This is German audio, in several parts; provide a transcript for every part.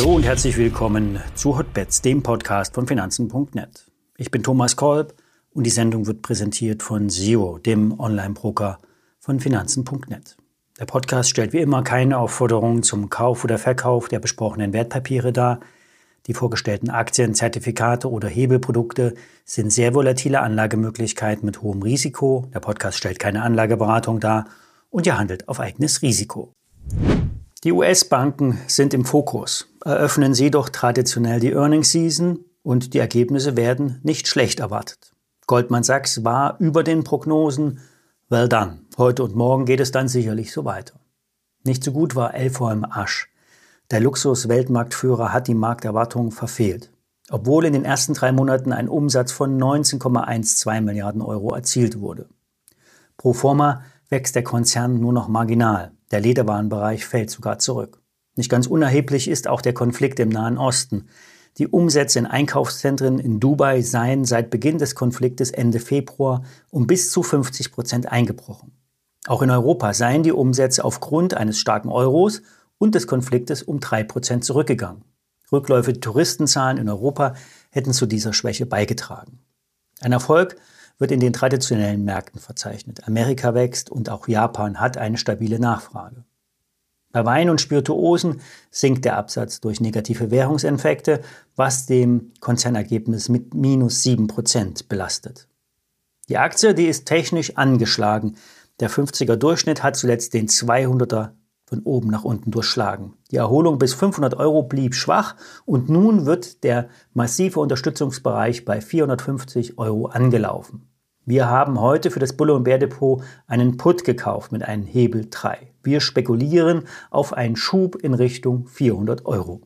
Hallo und herzlich willkommen zu Hotbets, dem Podcast von Finanzen.net. Ich bin Thomas Kolb und die Sendung wird präsentiert von SEO, dem Online-Broker von Finanzen.net. Der Podcast stellt wie immer keine Aufforderungen zum Kauf oder Verkauf der besprochenen Wertpapiere dar. Die vorgestellten Aktien, Zertifikate oder Hebelprodukte sind sehr volatile Anlagemöglichkeiten mit hohem Risiko. Der Podcast stellt keine Anlageberatung dar und ihr handelt auf eigenes Risiko. Die US-Banken sind im Fokus. Eröffnen sie doch traditionell die Earnings Season und die Ergebnisse werden nicht schlecht erwartet. Goldman Sachs war über den Prognosen. Well done. Heute und morgen geht es dann sicherlich so weiter. Nicht so gut war LVMH. Der Luxus-Weltmarktführer hat die Markterwartungen verfehlt, obwohl in den ersten 3 Monaten ein Umsatz von 19,12 Milliarden Euro erzielt wurde. Pro forma wächst der Konzern nur noch marginal. Der Lederwarenbereich fällt sogar zurück. Nicht ganz unerheblich ist auch der Konflikt im Nahen Osten. Die Umsätze in Einkaufszentren in Dubai seien seit Beginn des Konfliktes Ende Februar um bis zu 50% eingebrochen. Auch in Europa seien die Umsätze aufgrund eines starken Euros und des Konfliktes um 3% zurückgegangen. Rückläufige Touristenzahlen in Europa hätten zu dieser Schwäche beigetragen. Ein Erfolg wird in den traditionellen Märkten verzeichnet. Amerika wächst und auch Japan hat eine stabile Nachfrage. Bei Wein und Spirituosen sinkt der Absatz durch negative Währungseffekte, was dem Konzernergebnis mit minus 7% belastet. Die Aktie, die ist technisch angeschlagen. Der 50er Durchschnitt hat zuletzt den 200er von oben nach unten durchschlagen. Die Erholung bis 500 Euro blieb schwach und nun wird der massive Unterstützungsbereich bei 450 Euro angelaufen. Wir haben heute für das Bulle & Bär Depot einen Put gekauft mit einem Hebel 3. Wir spekulieren auf einen Schub in Richtung 400 Euro.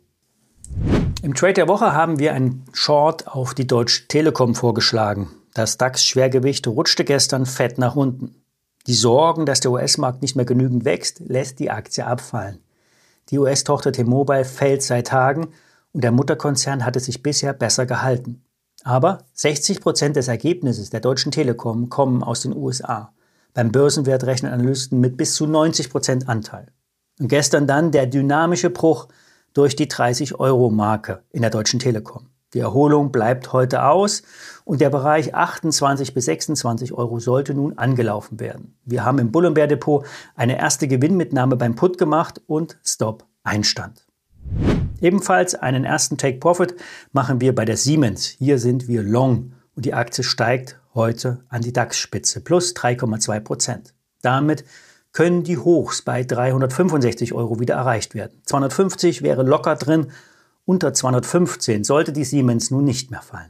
Im Trade der Woche haben wir einen Short auf die Deutsche Telekom vorgeschlagen. Das DAX-Schwergewicht rutschte gestern fett nach unten. Die Sorgen, dass der US-Markt nicht mehr genügend wächst, lässt die Aktie abfallen. Die US-Tochter T-Mobile fällt seit Tagen und der Mutterkonzern hatte sich bisher besser gehalten. Aber 60% des Ergebnisses der Deutschen Telekom kommen aus den USA. Beim Börsenwert rechnen Analysten mit bis zu 90% Anteil. Und gestern dann der dynamische Bruch durch die 30-Euro-Marke in der Deutschen Telekom. Die Erholung bleibt heute aus und der Bereich 28 bis 26 Euro sollte nun angelaufen werden. Wir haben im Bull & Bär Depot eine erste Gewinnmitnahme beim Put gemacht und Stop Einstand. Ebenfalls einen ersten Take-Profit machen wir bei der Siemens. Hier sind wir long und die Aktie steigt heute an die DAX-Spitze plus 3,2%. Damit können die Hochs bei 365 Euro wieder erreicht werden. 250 wäre locker drin. Unter 215 sollte die Siemens nun nicht mehr fallen.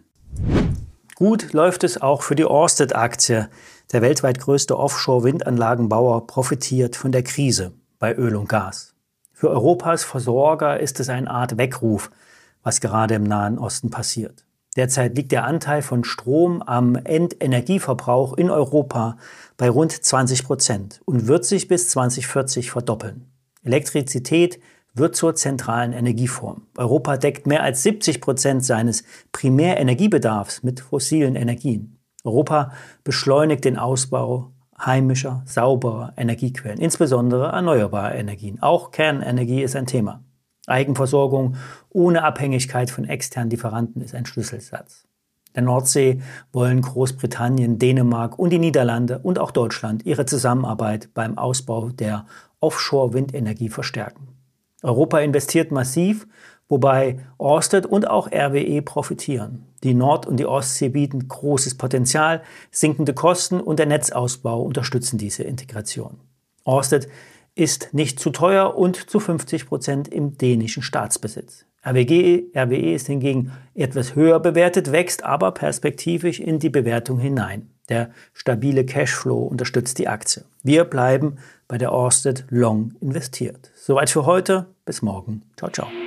Gut läuft es auch für die Ørsted-Aktie. Der weltweit größte Offshore-Windanlagenbauer profitiert von der Krise bei Öl und Gas. Für Europas Versorger ist es eine Art Weckruf, was gerade im Nahen Osten passiert. Derzeit liegt der Anteil von Strom am Endenergieverbrauch in Europa bei rund 20% und wird sich bis 2040 verdoppeln. Elektrizität wird zur zentralen Energieform. Europa deckt mehr als 70% seines Primärenergiebedarfs mit fossilen Energien. Europa beschleunigt den Ausbau heimischer, sauberer Energiequellen, insbesondere erneuerbare Energien. Auch Kernenergie ist ein Thema. Eigenversorgung ohne Abhängigkeit von externen Lieferanten ist ein Schlüsselsatz. Der Nordsee wollen Großbritannien, Dänemark und die Niederlande und auch Deutschland ihre Zusammenarbeit beim Ausbau der Offshore-Windenergie verstärken. Europa investiert massiv, wobei Ørsted und auch RWE profitieren. Die Nord- und die Ostsee bieten großes Potenzial, sinkende Kosten und der Netzausbau unterstützen diese Integration. Ørsted ist nicht zu teuer und zu 50% im dänischen Staatsbesitz. RWE ist hingegen etwas höher bewertet, wächst aber perspektivisch in die Bewertung hinein. Der stabile Cashflow unterstützt die Aktie. Wir bleiben bei der Ørsted Long investiert. Soweit für heute. Bis morgen. Ciao, ciao.